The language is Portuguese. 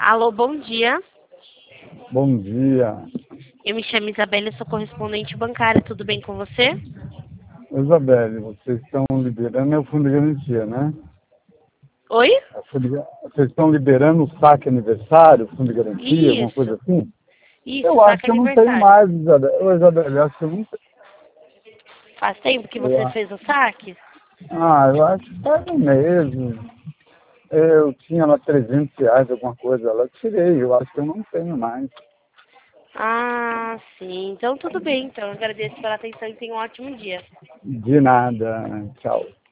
Alô, bom dia. Bom dia. Eu me chamo Isabela, eu sou correspondente bancária. Tudo bem com você? Isabelle, vocês estão liberando o fundo de garantia, né? Oi? Vocês estão liberando o saque aniversário, o fundo de garantia, alguma coisa Isso, assim? isso, Eu acho saca que eu não tenho aniversário. mais, Isabelle. Ô, Isabelle, eu acho que eu não tenho. Faz tempo que Eu você a- fez o saque? eu acho que faz um mês. Eu tinha lá R$ 300, alguma coisa. Lá eu tirei. Eu acho que eu não tenho mais. Ah, sim. Então tudo bem. Então eu agradeço pela atenção e tenha um ótimo dia. De nada. Tchau.